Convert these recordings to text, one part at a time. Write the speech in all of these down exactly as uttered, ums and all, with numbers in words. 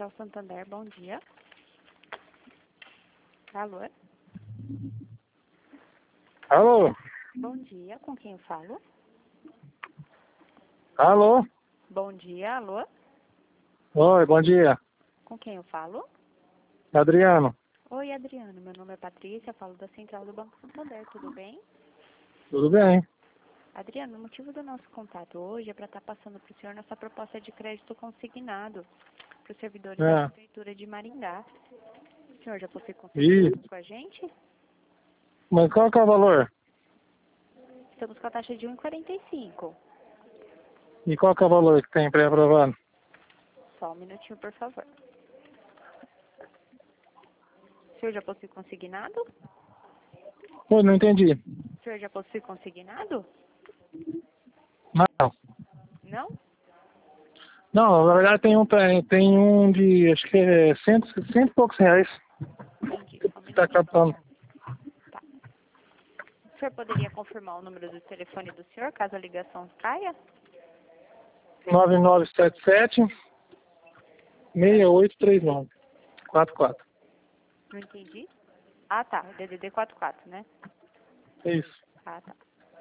Central Santander, bom dia. Alô? Alô? Bom dia, com quem eu falo? Alô? Bom dia, alô? Oi, bom dia. Com quem eu falo? Adriano. Oi, Adriano, meu nome é Patrícia, falo da Central do Banco Santander, tudo bem? Tudo bem? Adriano, o motivo do nosso contato hoje é para estar passando para o senhor nossa proposta de crédito consignado para os servidores É. da Prefeitura de Maringá. O senhor já possui E, consignado com a gente? mas qual que é o valor? Estamos com a taxa de um vírgula quarenta e cinco. E qual que é o valor que tem pré-aprovado? Só um minutinho, por favor. O senhor já possui consignado? Oi, não entendi. O senhor já possui consignado? Não. Não? Não, na verdade tem um, tem, tem um de, acho que é cento, cento e poucos reais. Entendi, só um Está minutinho. captando. Tá. O senhor poderia confirmar o número do telefone do senhor, caso a ligação caia? nove nove sete sete, seis oito três nove, quatro quatro. Não entendi. Ah, tá. D D D quarenta e quatro, né? É isso. Ah, tá.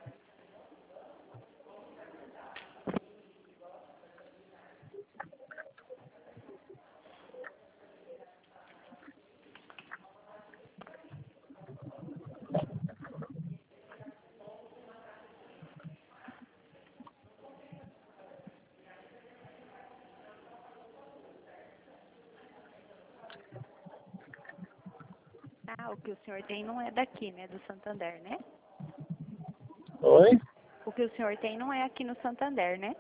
Ah, o que o senhor tem não é daqui, né? Do Santander, né? Oi? O que o senhor tem não é aqui no Santander, né?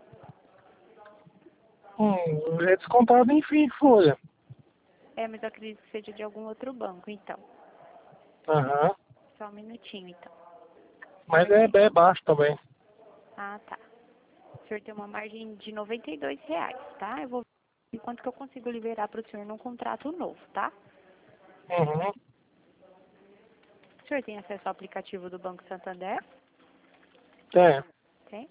Hum, é descontado em fim de folha. É, mas eu acredito que seja de algum outro banco, então. Aham. Só um minutinho, então. O Mas senhor é, tem... é baixo também. Ah, tá. O senhor tem uma margem de noventa e dois reais, tá? Eu vou ver quanto que eu consigo liberar para o senhor num contrato novo, tá? Uhum. O senhor tem acesso ao aplicativo do Banco Santander? Tem. Tem?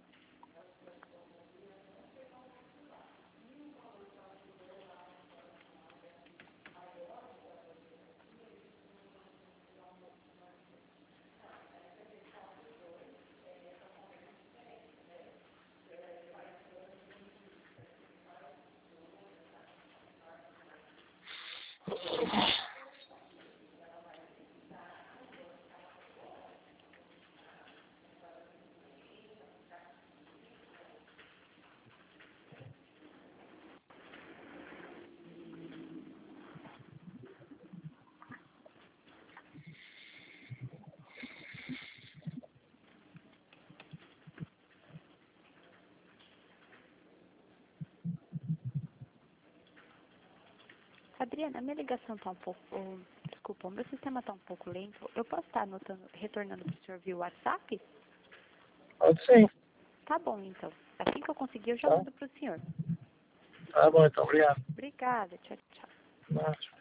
Adriana, a minha ligação tá um pouco... oh, desculpa, o meu sistema tá um pouco lento. Eu posso estar anotando, retornando para o senhor via WhatsApp? Pode sim. Tá bom, então. Assim que eu conseguir, eu já Tá, mando para o senhor. tá bom então, obrigado. Obrigada. Tchau, tchau. Nossa.